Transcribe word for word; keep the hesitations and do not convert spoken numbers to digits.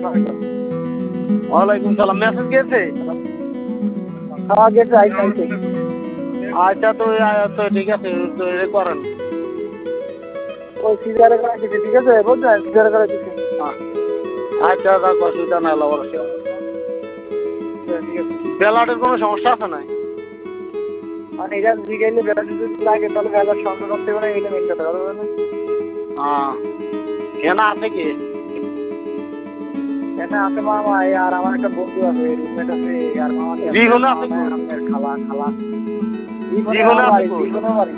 ওয়ালাইকুম সালাম। মেসেজ গেছে? হ্যাঁ গেছে, আইছে আইছে। আচ্ছা তো তো ঠিক আছে, তো এ করেন। ওই সিজারে করা দিছে, ঠিক আছে বুঝলেন, সিজারে করা দিছে। আচ্ছা থাক, অসুবিধা নাই, অবশ্যই। ঠিক আছে। ব্যালটের কোনো সমস্যা আছে না? মানে এটা জিগাইলে ব্যালট যদি লাগে তাহলে ব্যালট সংগ্রহ করতে পারে, এটা মেন কথা হবে না? হ্যাঁ, এখানে আছে কি? এখানে আছে মামা, আর আমার একটা বন্ধু আছে, রুমমেট আছে, আর মামা জীবনে আছে আপনার খালা খালা জীবনে আছে জীবনে বাড়ি।